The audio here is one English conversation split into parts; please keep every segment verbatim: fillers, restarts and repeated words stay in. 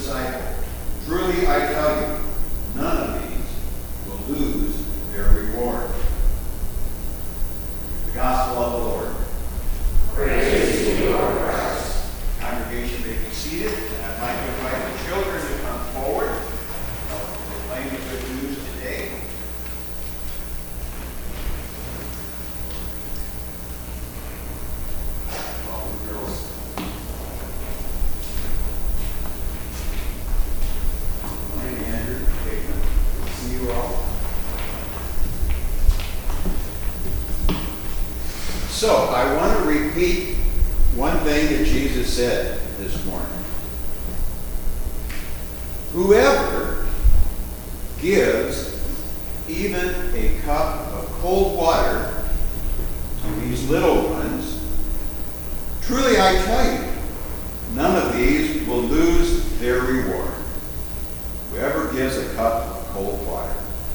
disciple. Truly I tell you, none of these will lose their reward. The Gospel of the Lord. Praise to you, Lord Christ. Congregation may be seated, and I'd like to invite the children to come forward. I'll proclaim the good news today. All the girls. Morning, Andrew. Caitlin. Good to see you all. So, I want to repeat one thing that Jesus said this morning. Whoever gives even a cup of cold water to these little ones, truly I tell you, none of these will lose their reward. Whoever gives a cup of cold water.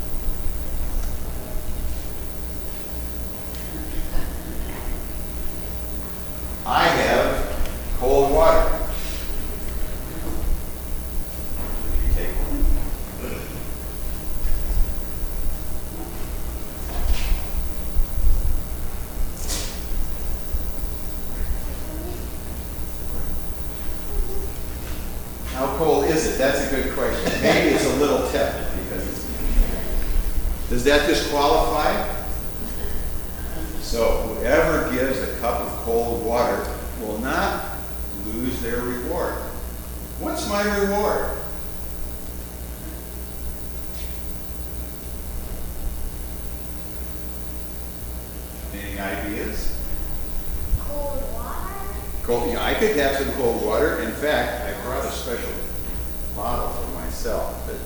I have cold water. You take one. How cold is it? That's a good question. Maybe it's a little tepid because it's... Does that disqualify? So whoever gives a cup of cold water will not lose their reward. What's my reward? Any ideas? Cold water? Cold, yeah, I could have some cold water. In fact, I brought a special bottle for myself. But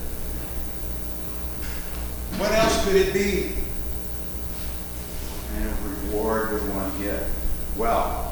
what else could it be? What kind of reward would one get? Well,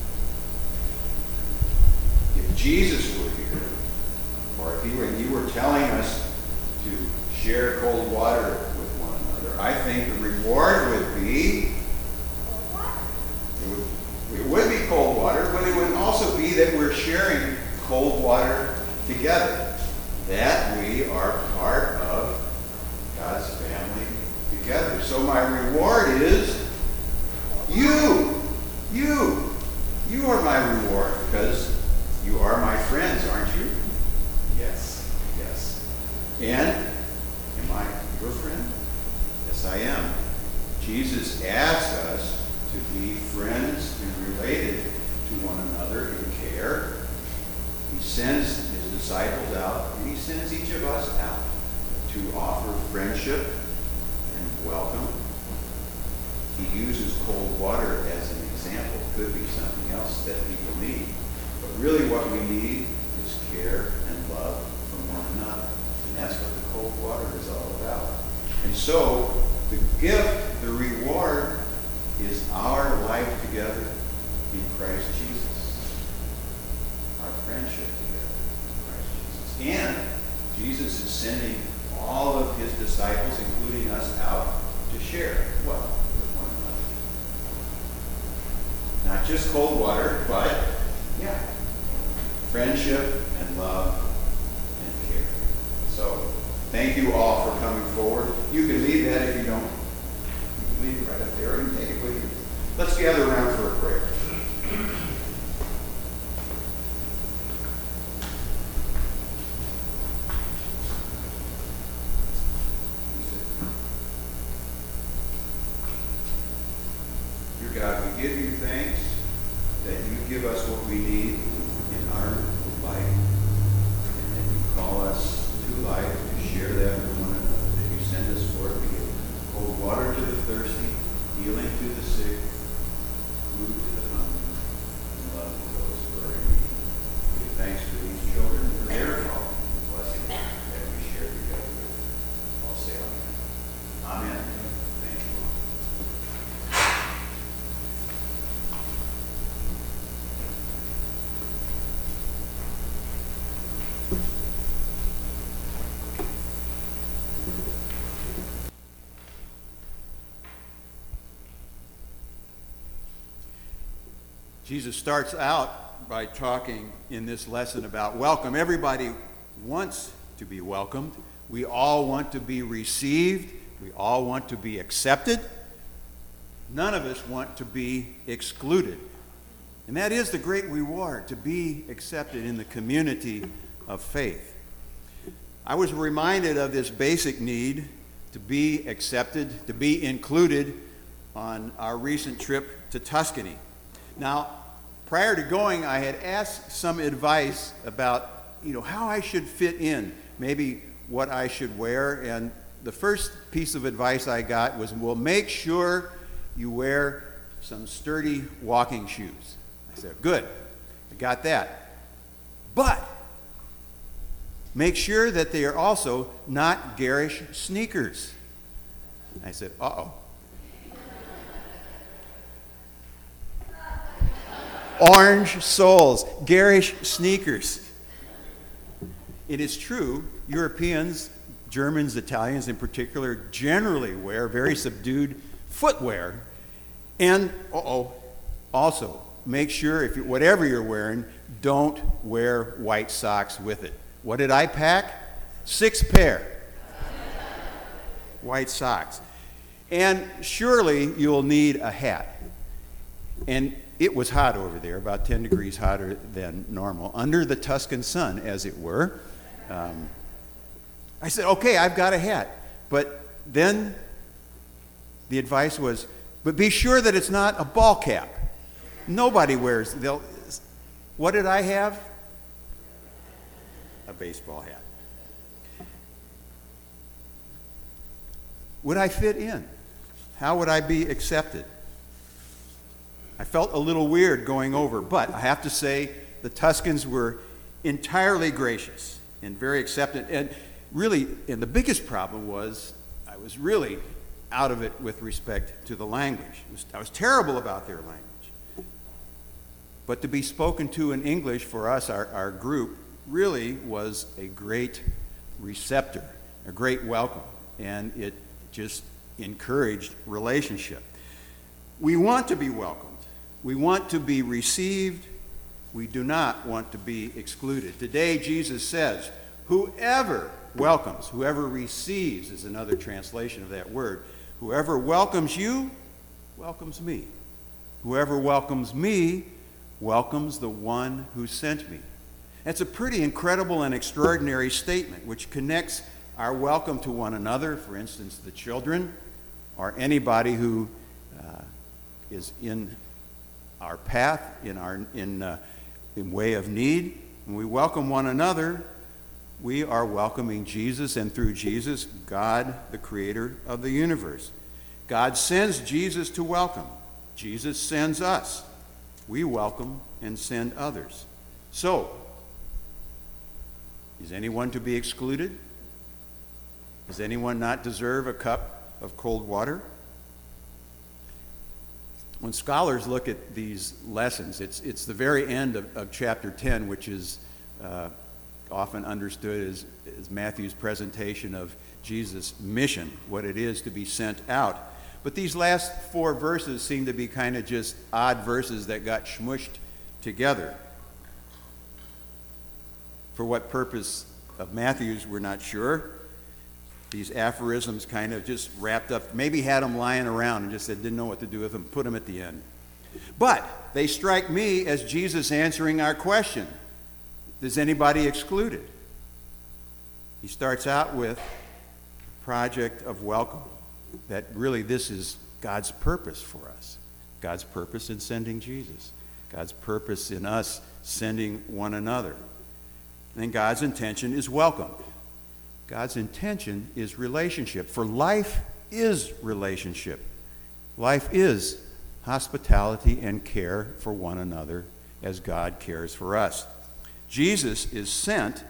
if Jesus were here, or if he were, you were telling us to share cold water with one another, I think the reward would be, Cold water? it would, it would be cold water, but it would also be that we're sharing cold water together. That we are part of God's family together. So my reward is you. You. You are my reward because you are my friends, aren't you? Yes. Yes. And am I your friend? Yes, I am. Jesus asks us to be friends and related to one another in care. He sends his disciples out, and he sends each of us out to offer friendship and welcome. He uses cold water as an example. It could be something else that people need. But really what we need is care and love from one another. And that's what the cold water is all about. And so the gift, the reward, is our life together in Christ Jesus. Our friendship together in Christ Jesus. And Jesus is sending all of his disciples, including us, out to share what? With one another. Not just cold water, but, yeah, friendship and love and care. So, thank you all for coming forward. You can leave that if you don't. You can leave it right up there and take it with you. Let's gather around for a prayer. Dear God, we give you thanks that you give us what we need in our life, and that you call us to life to share that with one another, that you send us forth to give cold water to the thirsty, healing to the sick, food to the hungry, and love to those who are in need. We give thanks for these children and for their call, blessing that we share together with them. I'll say amen. Amen. Thank you. Jesus starts out by talking in this lesson about welcome. Everybody wants to be welcomed. We all want to be received. We all want to be accepted. None of us want to be excluded. And that is the great reward, to be accepted in the community of faith. I was reminded of this basic need to be accepted, to be included on our recent trip to Tuscany. Now, prior to going, I had asked some advice about, you know, how I should fit in, maybe what I should wear. And the first piece of advice I got was, well, make sure you wear some sturdy walking shoes. I said, good, I got that. But make sure that they are also not garish sneakers. I said, uh-oh. Orange soles, garish sneakers. It is true, Europeans, Germans, Italians in particular, generally wear very subdued footwear. And, uh-oh, also, make sure, if you, whatever you're wearing, don't wear white socks with it. What did I pack? Six pair. White socks. And surely you'll need a hat. And it was hot over there, about ten degrees hotter than normal, under the Tuscan sun, as it were. Um, I said, okay, I've got a hat. But then the advice was, but be sure that it's not a ball cap. Nobody wears, they'll, what did I have? A baseball hat. Would I fit in? How would I be accepted? I felt a little weird going over, but I have to say the Tuscans were entirely gracious and very accepting. And really, and the biggest problem was I was really out of it with respect to the language. It was, I was terrible about their language. But to be spoken to in English for us, our, our group, really was a great receptor, a great welcome, and it just encouraged relationship. We want to be welcomed. We want to be received. We do not want to be excluded. Today, Jesus says, whoever welcomes, whoever receives is another translation of that word. Whoever welcomes you, welcomes me. Whoever welcomes me, welcomes the one who sent me. That's a pretty incredible and extraordinary statement, which connects our welcome to one another, for instance, the children, or anybody who uh, is in our path, in our in, uh, in way of need. When we welcome one another, we are welcoming Jesus, and through Jesus, God, the creator of the universe. God sends Jesus to welcome. Jesus sends us. We welcome and send others. So, is anyone to be excluded? Does anyone not deserve a cup of cold water? When scholars look at these lessons, it's, it's the very end of, of chapter ten, which is uh, often understood as, as Matthew's presentation of Jesus' mission, what it is to be sent out. But these last four verses seem to be kind of just odd verses that got smushed together. For what purpose of Matthew's, we're not sure. These aphorisms kind of just wrapped up, maybe had them lying around and just said, didn't know what to do with them, put them at the end. But they strike me as Jesus answering our question. Is anybody excluded? He starts out with a project of welcome, that really this is God's purpose for us. God's purpose in sending Jesus. God's purpose in us sending one another. And then God's intention is welcome. God's intention is relationship. For life is relationship. Life is hospitality and care for one another as God cares for us. Jesus is sent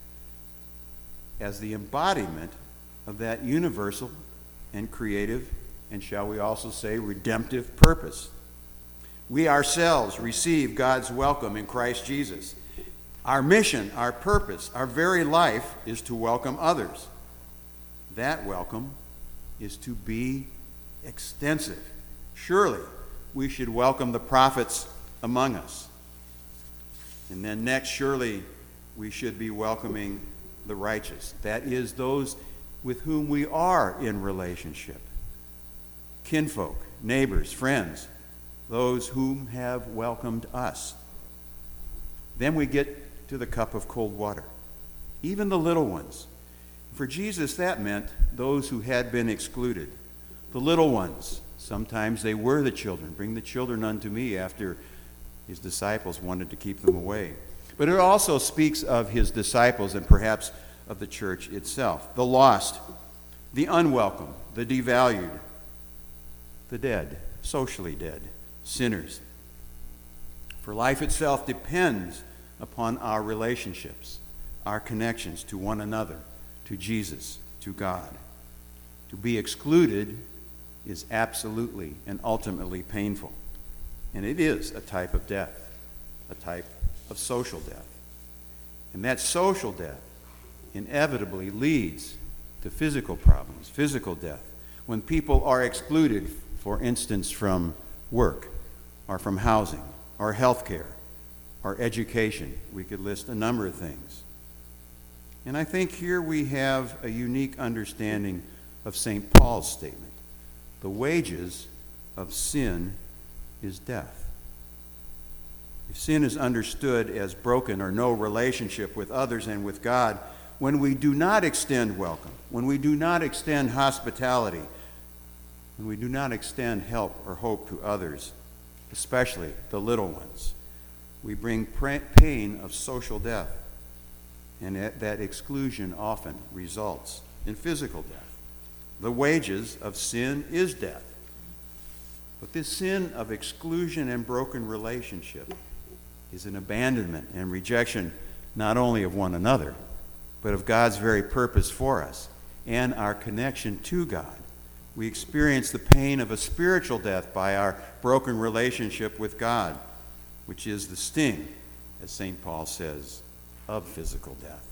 as the embodiment of that universal and creative, and shall we also say redemptive purpose. We ourselves receive God's welcome in Christ Jesus. Our mission, our purpose, our very life is to welcome others. That welcome is to be extensive. Surely we should welcome the prophets among us. And then next, surely we should be welcoming the righteous. That is, those with whom we are in relationship. Kinfolk, neighbors, friends, those whom have welcomed us. Then we get to the cup of cold water. Even the little ones. For Jesus, that meant those who had been excluded. The little ones. Sometimes they were the children. Bring the children unto me, after his disciples wanted to keep them away. But it also speaks of his disciples and perhaps of the church itself. The lost, the unwelcome, the devalued, the dead, socially dead, sinners. For life itself depends upon our relationships, our connections to one another, to Jesus, to God. To be excluded is absolutely and ultimately painful. And it is a type of death, a type of social death. And that social death inevitably leads to physical problems, physical death. When people are excluded, for instance, from work, or from housing, or health care, or education. We could list a number of things. And I think here we have a unique understanding of Saint Paul's statement. The wages of sin is death. If sin is understood as broken or no relationship with others and with God, when we do not extend welcome, when we do not extend hospitality, when we do not extend help or hope to others, especially the little ones, we bring pain of social death. And that exclusion often results in physical death. The wages of sin is death. But this sin of exclusion and broken relationship is an abandonment and rejection not only of one another, but of God's very purpose for us and our connection to God. We experience the pain of a spiritual death by our broken relationship with God, which is the sting, as Saint Paul says, of physical death.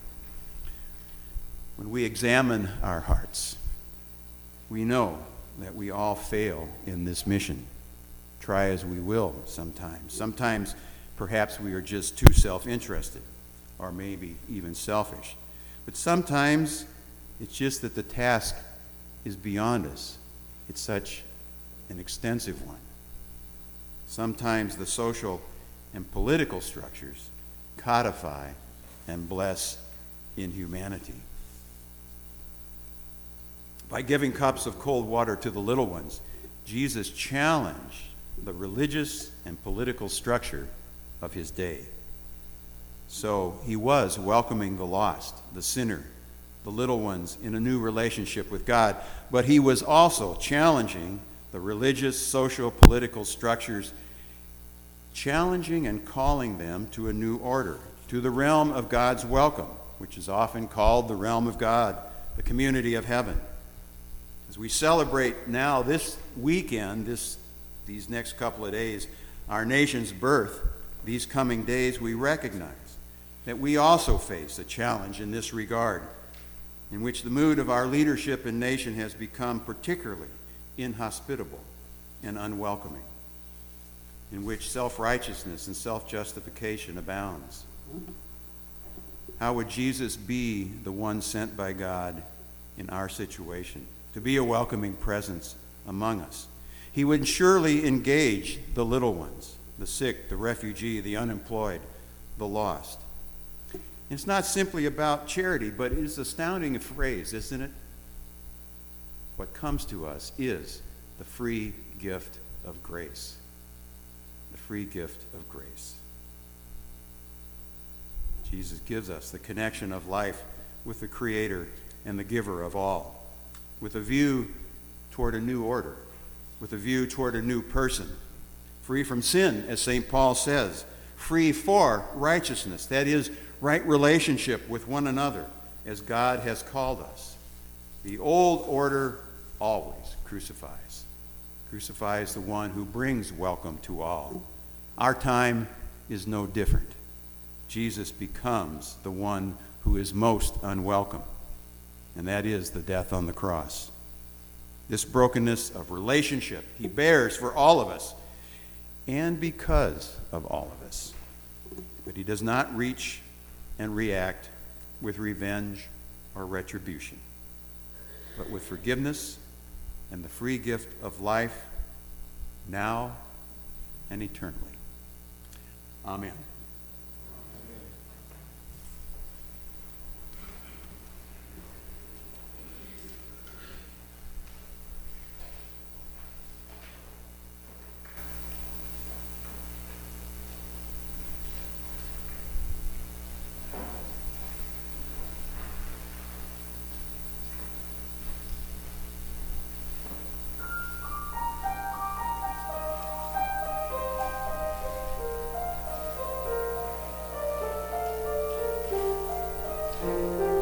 When we examine our hearts, we know that we all fail in this mission. Try as we will sometimes. Sometimes perhaps we are just too self-interested, or maybe even selfish. But sometimes it's just that the task is beyond us. It's such an extensive one. Sometimes the social and political structures codify and bless inhumanity. By giving cups of cold water to the little ones, Jesus challenged the religious and political structure of his day. So he was welcoming the lost, the sinner, the little ones in a new relationship with God, but he was also challenging the religious, social, political structures, challenging and calling them to a new order, to the realm of God's welcome, which is often called the realm of God, the community of heaven. As we celebrate now this weekend, this, these next couple of days, our nation's birth, these coming days, we recognize that we also face a challenge in this regard, in which the mood of our leadership and nation has become particularly inhospitable and unwelcoming, in which self-righteousness and self-justification abounds. How would Jesus be the one sent by God in our situation, to be a welcoming presence among us? He would surely engage the little ones, the sick, the refugee, the unemployed, the lost. It's not simply about charity, but it is an astounding phrase, isn't it? What comes to us is the free gift of grace. The free gift of grace. Jesus gives us the connection of life with the Creator and the giver of all, with a view toward a new order, with a view toward a new person, free from sin, as Saint Paul says, free for righteousness, that is, right relationship with one another, as God has called us. The old order always crucifies. Crucifies the one who brings welcome to all. Our time is no different. Jesus becomes the one who is most unwelcome, and that is the death on the cross. This brokenness of relationship he bears for all of us, and because of all of us. But he does not reach and react with revenge or retribution, but with forgiveness and the free gift of life now and eternally. Amen. Thank you.